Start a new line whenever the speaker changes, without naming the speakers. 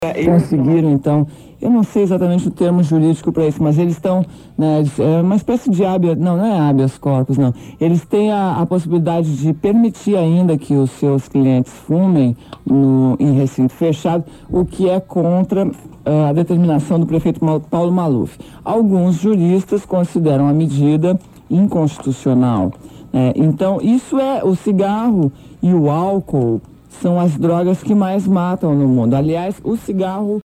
conseguiram, então, eu não sei exatamente o termo jurídico para isso, mas eles estão, né, é uma espécie de habeas, não é habeas corpus, não. Eles têm a possibilidade de permitir ainda que os seus clientes fumem em recinto fechado, o que é contra a determinação do prefeito Paulo Maluf. Alguns juristas consideram a medida inconstitucional. Então, isso o cigarro e o álcool são as drogas que mais matam no mundo. Aliás, o cigarro